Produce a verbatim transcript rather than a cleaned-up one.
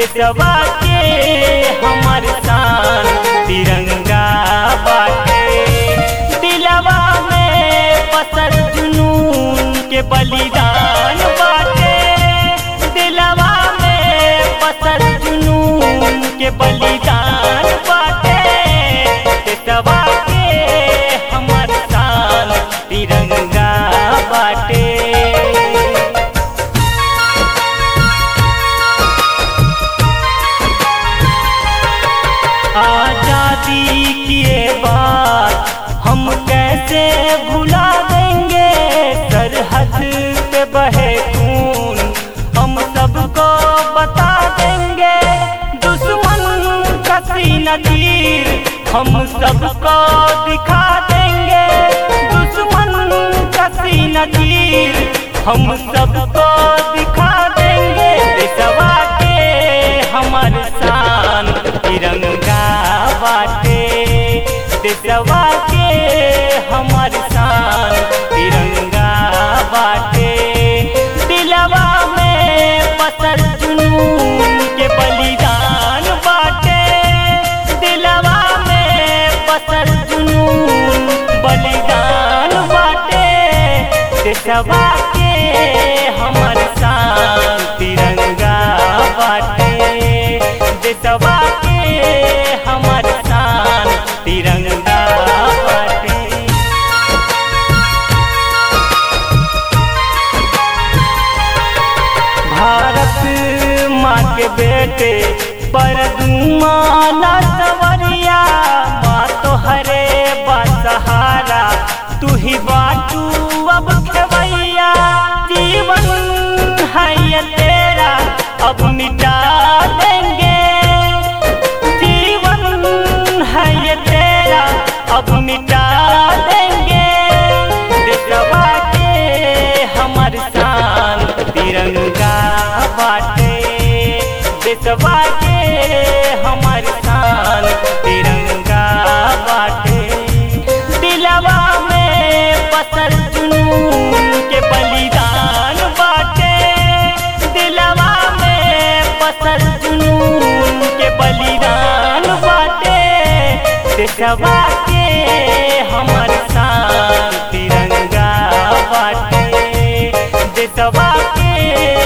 देशवा के हमर शान तिरंगा बाटे। दिलवा में बसल जुनून के बलिदान बाटे। दिलवा में बसल जुनून के बलिदान बाटे। देशवा के हमर शान तिरंगा बाटे। आजादी की ये बात हम कैसे भुला देंगे। सरहद पे बहे खून हम सबको बता देंगे। दुश्मन का सीना तीर हम सबको दिखा देंगे। दुश्मन का सीना तीर हम सबको दिखा देंगे। देशवा के हमर शान तिरंगा बाटे। देशवा के हमर शान तिरंगा बाटे। दिलवा में बसल जुनून के बलिदान बाटे। दिलवा में बसल जुनून बलिदान बाटे। देशवा के हमर शान तिरंगा बाटे। देशवा के हमर शान तिरंगा बाटे। भारत माँ के बेटे पर दुमाना सवरिया। माँ तो हरे बसहारा तू ही बाटू अब खेवैया। जीवन है ये तेरा अब मिटा देंगे। जीवन है ये तेरा अब मिटा देंगे। देशवा के हमर शान तिरंगा बाटे। देशवा के हमर शान तिरंगा बाटे। दिलवा में बसल जुनून के बलिदान बाटे। दिलवा में बसल जुनून के बलिदान बाटे। देशवा के हमर शान तिरंगा बाटे। देशवा के